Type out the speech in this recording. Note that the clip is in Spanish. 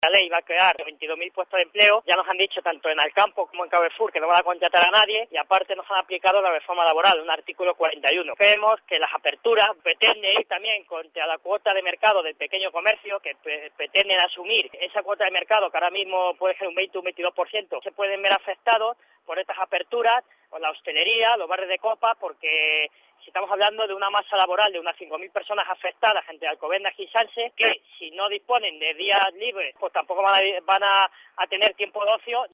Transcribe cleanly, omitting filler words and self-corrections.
La ley va a crear 22.000 puestos de empleo, ya nos han dicho tanto en Alcampo como en Carrefour que no van a contratar a nadie y aparte nos han aplicado la reforma laboral, un artículo 41. Creemos que las aperturas pretenden ir también contra la cuota de mercado del pequeño comercio, que pretenden asumir esa cuota de mercado que ahora mismo puede ser un 20 o un 22%, se pueden ver afectados por estas aperturas, o la hostelería, los bares de copas, porque si estamos hablando de una masa laboral de unas 5.000 personas afectadas entre Alcobendas y Sanse, que si no disponen de días libres, pues tampoco van a tener tiempo de ocio.